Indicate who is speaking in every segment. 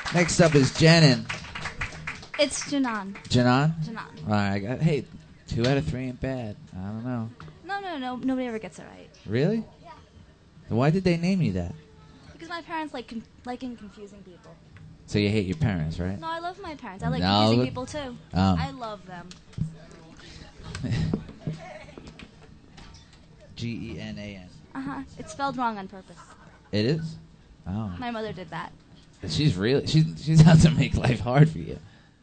Speaker 1: Next up is Janan.
Speaker 2: It's Janan.
Speaker 1: Janan?
Speaker 2: Janan.
Speaker 1: All right. Hey, 2 out of 3 ain't bad. I don't know.
Speaker 2: No. Nobody ever gets it right.
Speaker 1: Really?
Speaker 2: Yeah.
Speaker 1: Why did they name you that?
Speaker 2: Because my parents like liking confusing people.
Speaker 1: So you hate your parents, right?
Speaker 2: No, I love my parents. I like
Speaker 1: No,
Speaker 2: confusing
Speaker 1: look-
Speaker 2: people too.
Speaker 1: Oh.
Speaker 2: I love them.
Speaker 1: Genan.
Speaker 2: It's spelled wrong on purpose.
Speaker 1: It is? Oh.
Speaker 2: My mother did that.
Speaker 1: She's out to make life hard for you.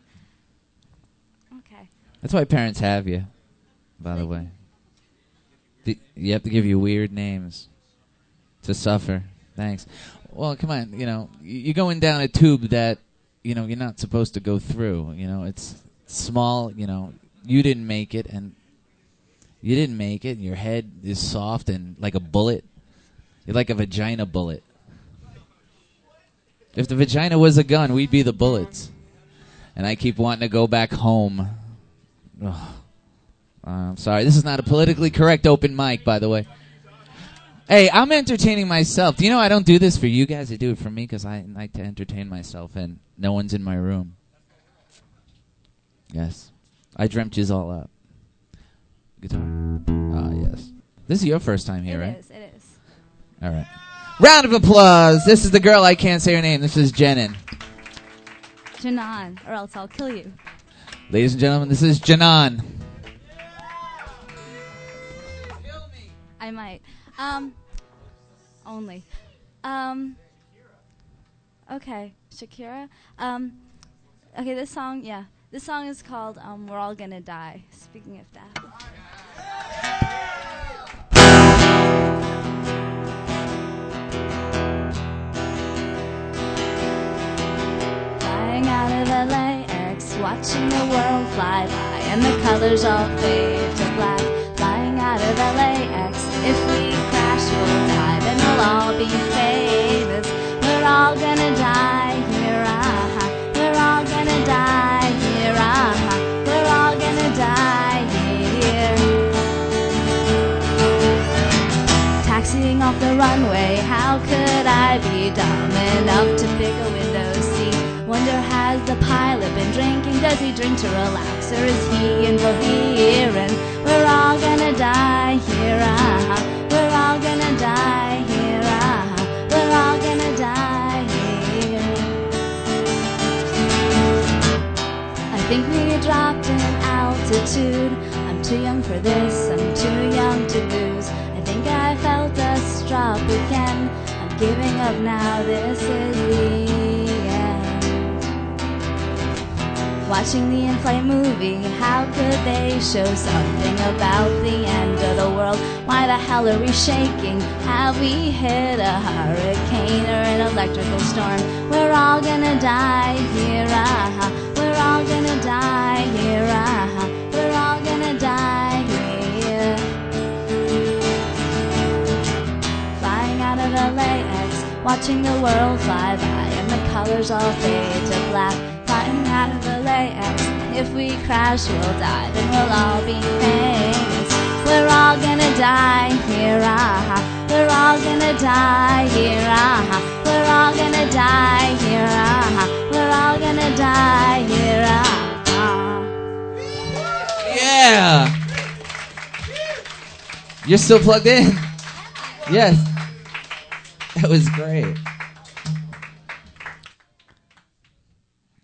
Speaker 2: Okay.
Speaker 1: That's why parents have you, by the way. You have to give you weird names to suffer. Thanks. Well, come on, you're going down a tube that, you're not supposed to go through. It's small, you didn't make it, and your head is soft and like a bullet. You're like a vagina bullet. If the vagina was a gun, we'd be the bullets. And I keep wanting to go back home. Ugh. I'm sorry. This is not a politically correct open mic, by the way. Hey, I'm entertaining myself. Do you know I don't do this for you guys? I do it for me because I like to entertain myself, and no one's in my room. Yes. I dreamt yous all up. Guitar. Ah, yes. This is your first time here, right?
Speaker 2: It is.
Speaker 1: All right. Round of applause. This is the girl I can't say her name. This is Janan.
Speaker 2: Janan, or else I'll kill you.
Speaker 1: Ladies and gentlemen, this is Janan.
Speaker 2: I might. Only. Okay, Shakira. Okay, this song is called We're All Gonna Die. Speaking of that. Flying out of LAX, watching the world fly by, and the colors all fade to black. Flying out of LAX, if we crash, we'll die, then we'll all be famous. We're all gonna die here, We're all gonna die here, We're all gonna die here. Taxiing off the runway, how could I be dumb enough to pick a window seat? Wonder, has the pilot been drinking? Does he drink to relax, or is he incoherent? We're all gonna die here, We're all gonna die here, We're all gonna die here. I think we dropped in altitude. I'm too young for this, I'm too young to lose. I think I felt us drop again. I'm giving up now, this is the end. Watching the in-flight movie, how could they show something about the end of the world? Why the hell are we shaking? Have we hit a hurricane or an electrical storm? We're all gonna die here, We're all gonna die here, We're all gonna die here. Flying out of LAX, watching the world fly by, and the colors all fade to black. Flying out of LAX, if we crash, we'll die, then we'll all be famous. We're all gonna die here, We're all gonna die here, We're all gonna die here, We're all gonna die here,
Speaker 1: Yeah. You're still plugged in? Yes. That was great.